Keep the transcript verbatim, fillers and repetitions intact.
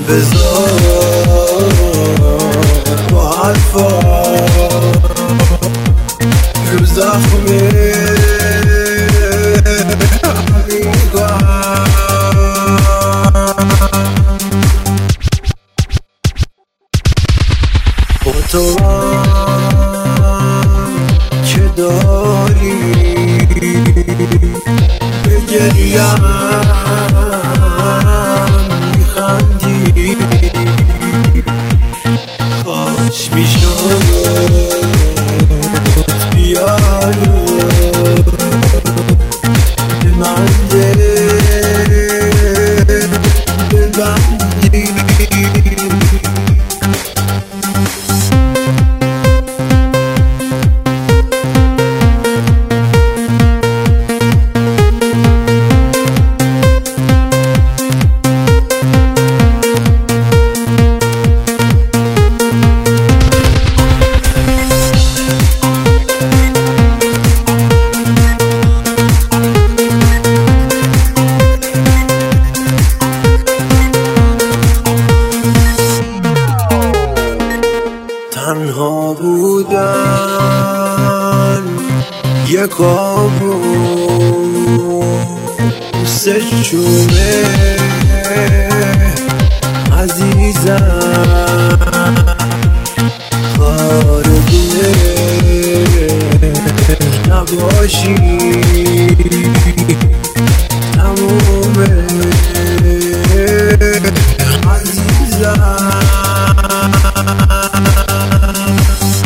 بذار با حرفا رو زخمه میگم با تو که داری بگریم میخندی کاش میشد بیای به من دل ببندی تنها بودن یک کابوس شومه عزیزم خارجه نباشی تمومه عزیزم